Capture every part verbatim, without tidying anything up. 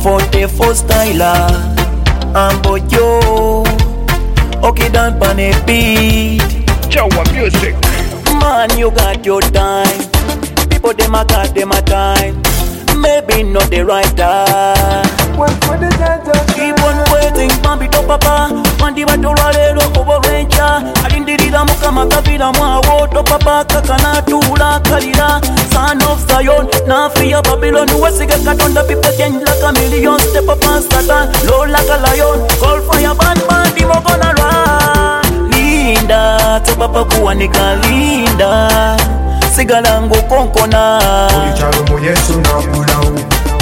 forty-four styler. Ambo yo, okay down pan a beat. Jawa music. Man, you got your time. People them a got them a time. Maybe not the right time. Keep on waiting, Bambi to papa. Mandi batura lero over ranger. Alindirira mukama kabila mwawo to papa kakana tula kalira. Son of Zion, na fear Babylon. Wesiga katonda people change like a million. Step up and Satan, low like a lion. Call fire band band, we gonna run. Linda, to papa kuwanika linda. Sigalango konkona. Ulichalo mu Yesu na bulau.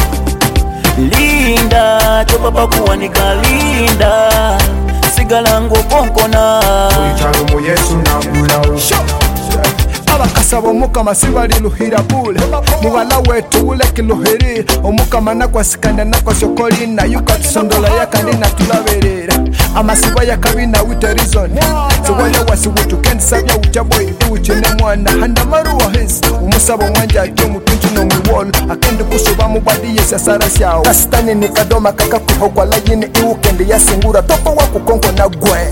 Linda, to papa kuwanika linda. Sigalango konkona. Ulichalo mu Yesu na bulau. Abakasaba omukama sibali luhira bule mubala wetu uleki luhiri omukama nakwasikanda nakwasokoli nayuka tusondola yakandi natulaberera amasiba yakabina with a reason siwaya wasibutu kendisabya ujaboy iwukine mwana handamaruwa his umusaba mwanja ati omutuntu nomwiwolo akendi kusuba mubadi yesasara syawo kasitani nikadoma kakakuhogwa layini iwukendi yasingura topo wakukonko na gwe.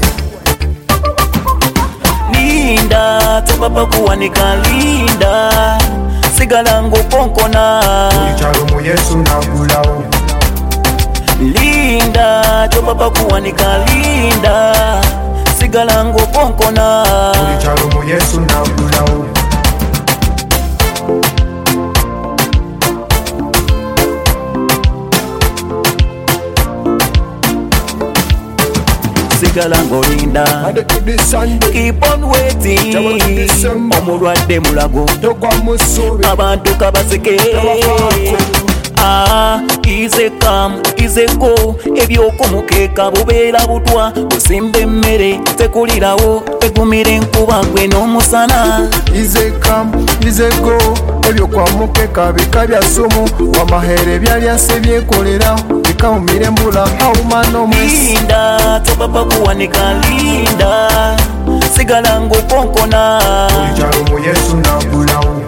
Linda, to papa kuwanika linda. Sigalango konkona. Ulichalo mu Yesu na bulau. Linda, to papa kuwanika linda. Sigalango konkona. Ulichalo mu Yesu na bulau. Sigalango linda. Keep on waiting. Omulwadde mulago. Abantu kabaseke. Ah, ize kam, ize go. Ebyoko mukeka bubeera butwa. Osimba emmere tekulirawo. Egumire enkuba gwe n'omusana. Ize kam, ize go. Ebyokwa mukeka bika bya sumu. Wamahere byalyase byekolera. Bikamumire mbula hauma n'omwesi. Linda, to papa kuwanika linda. Sigalango konkona. Ulichalo mu Yesu na bulau.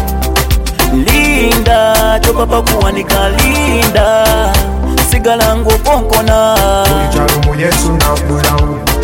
Linda, to papa kuwanika linda. Sigalango konkona. Ulichalo mu Yesu na bulau.